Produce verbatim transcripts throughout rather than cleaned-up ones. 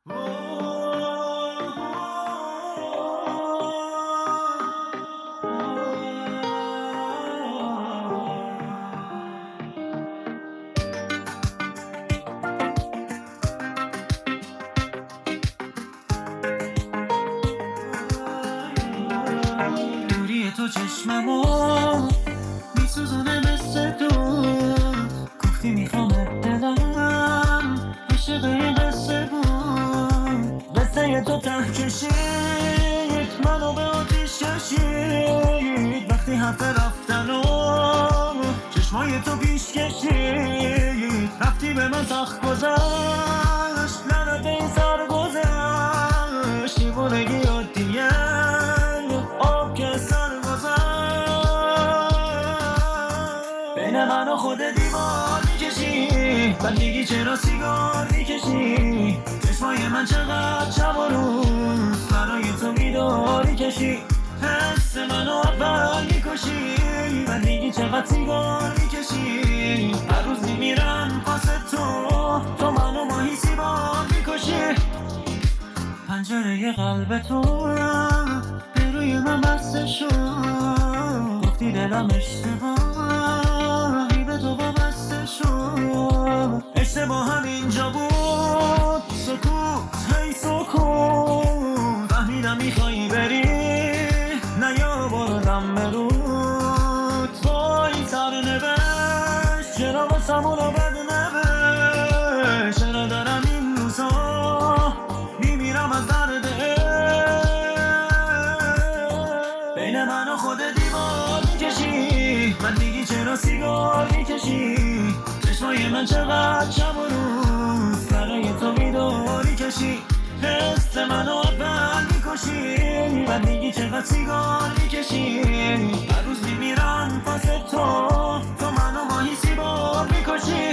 دوری تو چشممو میسوزونه مثل دود، گفتی میخوام دلم عاشقه قصه بود، قصه تو ته کشید منو به آتیش کشید، وقتی حرف رفتن و چشمای تو پیش کشید، رفتی به من سخت گذشت لعنت این سر گذشت، دیوونگی عادیه آب که سر گذشت، بین من و خود دیوار میکشی، بعد میگی چرا سیگار میکشی، چشمای من چقدر شب و روز برای تو بیداری کشی، حس منو اول میکشی، بعد میگی چقدر سیگار میکشی، هر روز میمیرم واسه تو، تو منو ماهی سیبار میکشی، پنجره قلب تو به روی من بسته شد، گفتی دلم اشتباهی به تو وابسته شد، اشتباه هم اینجا بود، سکوت هی سکوت، فهمیدم میخوایی بری نیا بردم برود، وای سرنوشت چرا واسمونو بد نوشت، چرا دارم این روزا میمیرم از درد بین من و خود دیوار میکشی، بعد میگی چرا سیگار میکشی، چشمای من چقدر شب و روز برای تو بیداری کشی، حس منو اول میکشی، بعد میگی چقدر سیگار میکشی، هر روز میمیرم واسه تو، تو منو ماهی سیبار میکشی.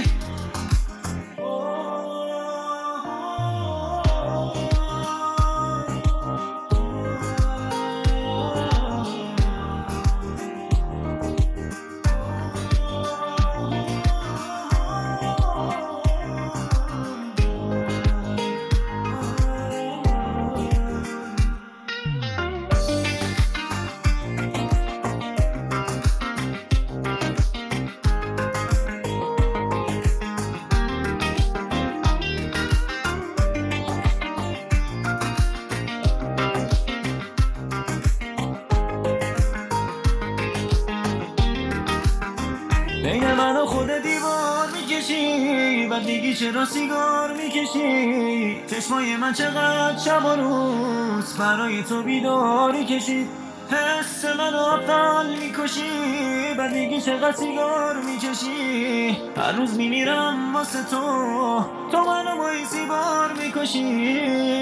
بین من و خود دیوار میکشی، بعد میگی چرا سیگار میکشی، چشمای من چقدر شب و روز برای تو بیداری کشید، حس منو اول میکشی، بعد میگی چقدر سیگار میکشی، هر روز میمیرم واسه تو، تو منو با این سیگار میکشی.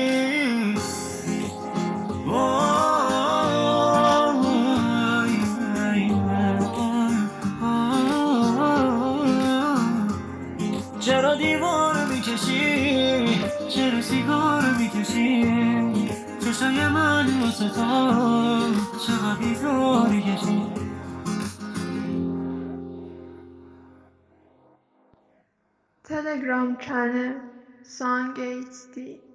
چرا دیوار میکشی، چرا سیگار میکشی، چشای من واسه تو چقدر بیداری کشی. تلگرام چنل سانگ ایچ دی